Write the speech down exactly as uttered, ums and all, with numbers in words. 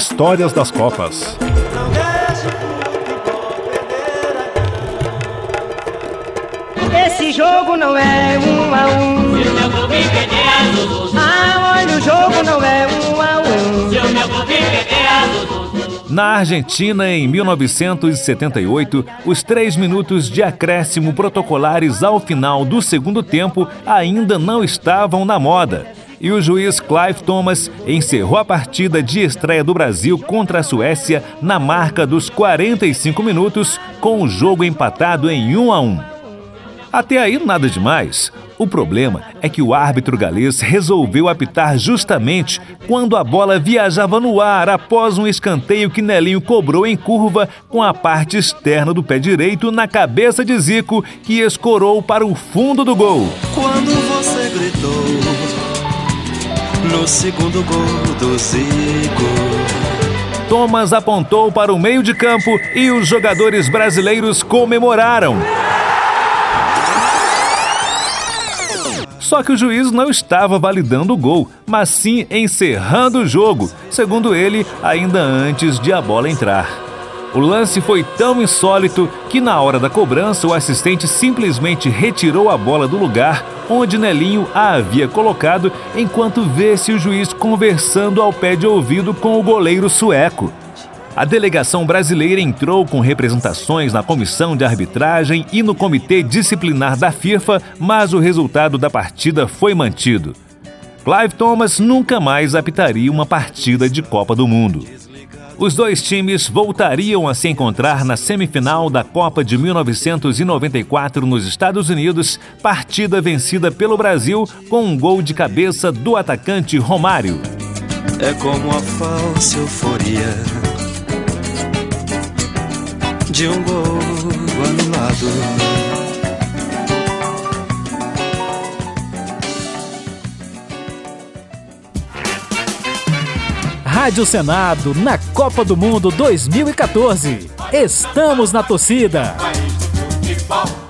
Histórias das Copas. Esse jogo não é um a um. Se o meu clube perder a Zuzu. Ah, olha, o jogo não é um a um. Se o meu clube perder a Zuzu. Na Argentina, em mil novecentos e setenta e oito, os três minutos de acréscimo protocolares ao final do segundo tempo ainda não estavam na moda. E o juiz Clive Thomas encerrou a partida de estreia do Brasil contra a Suécia na marca dos quarenta e cinco minutos, com o jogo empatado em um a um. Até aí, nada demais. O problema é que o árbitro galês resolveu apitar justamente quando a bola viajava no ar após um escanteio que Nelinho cobrou em curva com a parte externa do pé direito na cabeça de Zico, que escorou para o fundo do gol. Quando você gritou no segundo gol do Zico, Thomas apontou para o meio de campo e os jogadores brasileiros comemoraram. Só que o juiz não estava validando o gol, mas sim encerrando o jogo, segundo ele, ainda antes de a bola entrar. O lance foi tão insólito que na hora da cobrança o assistente simplesmente retirou a bola do lugar onde Nelinho a havia colocado, enquanto vê-se o juiz conversando ao pé de ouvido com o goleiro sueco. A delegação brasileira entrou com representações na comissão de arbitragem e no comitê disciplinar da FIFA, mas o resultado da partida foi mantido. Clive Thomas nunca mais apitaria uma partida de Copa do Mundo. Os dois times voltariam a se encontrar na semifinal da Copa de mil novecentos e noventa e quatro nos Estados Unidos, partida vencida pelo Brasil com um gol de cabeça do atacante Romário. É como a falsa euforia de um gol anulado. Rádio Senado na Copa do Mundo dois mil e quatorze. Estamos na torcida.